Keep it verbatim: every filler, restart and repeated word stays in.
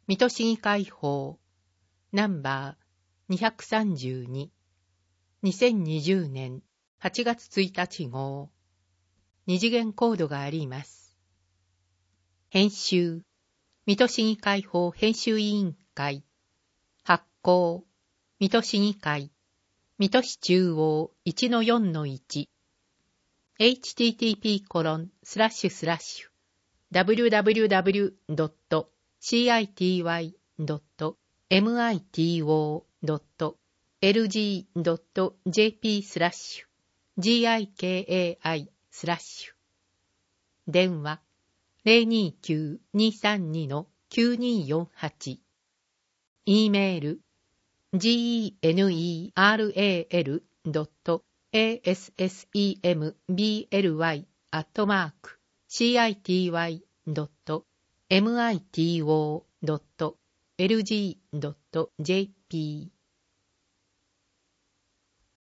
水戸市議会法ナンバーにひゃくさんじゅうに、にせんにじゅうねんはちがつついたち号。二次元コードがあります。編集水戸市議会法編集委員会。発行水戸市議会。水戸市中央 いちのよんのいち。エイチティーティーピーコロンスラッシュスラッシュダブリューダブリューダブリュードットシーアイティーワイドットエムアイティーオードットエルジードットジェーピースラッシュジーアイケーエーアイスラッシュ。電話 ゼロにきゅう にさんに きゅうによんはち。E メール ジーエヌイーアールエーエルドットエーエスエスイーエムビーエルワイアットマークシーアイティーワイドットエムアイティーオードットエルジードットジェーピー